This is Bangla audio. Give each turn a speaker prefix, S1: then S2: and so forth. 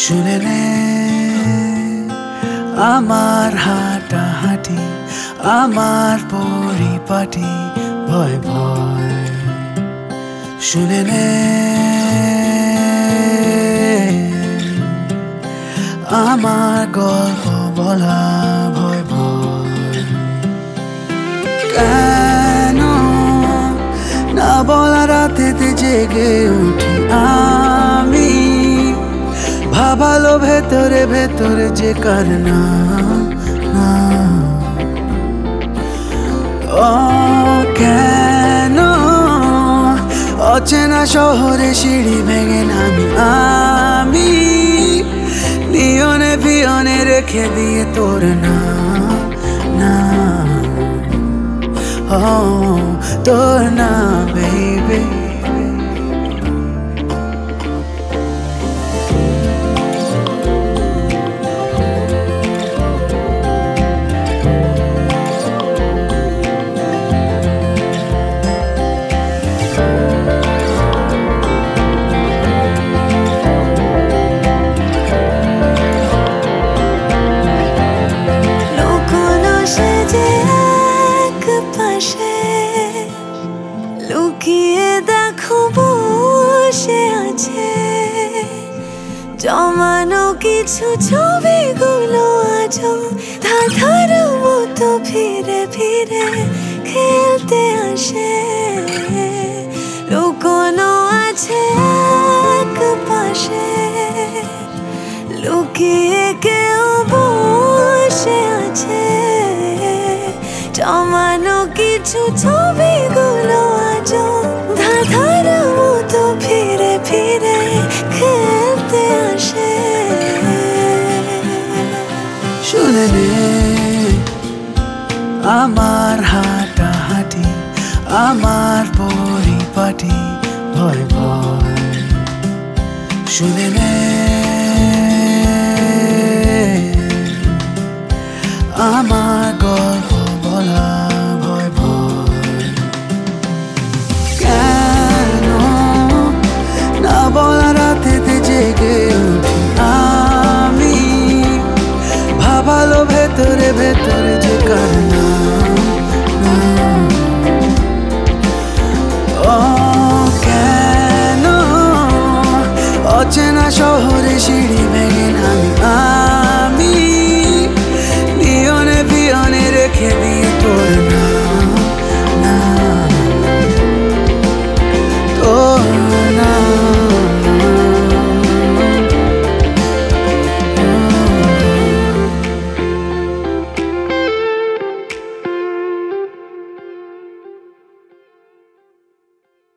S1: শুনে নে আমার হাঁটাহাঁটি, আমার পরিপাটি, ভয় ভয়। শুনে নে আমার গল্প বলা, ভয় ভয়। কেন না বলা রাতেতে জেগে উঠি আমি, ভাবালো ভেতরে ভেতরে যে কার না না। ও কেন অচেনা শহরে সিঁড়ি ভেঙে নামি আমি, নিয়নে পিয়নে রেখে দিয়ে তোর না না। ও তোর না বেবি।
S2: লুকিয়ে দেখো বসে আছে জমানো কিছু ছবিগুলো, আজও ধাঁধার মতো ফিরে ফিরে খেলতে আসে। লুকোনো আছে এক পাশে, লুকিয়ে কেউ বসে আছে জমানো কিছু ছবিগুলো, আজও ধাঁধার মতো ফিরে ফিরে খেলতে আসে।
S1: শুনে নে আমার হাঁটাহাঁটি, আমার পরিপাটি, ভয় ভয়। শুনে নে আমার গল্প বলা।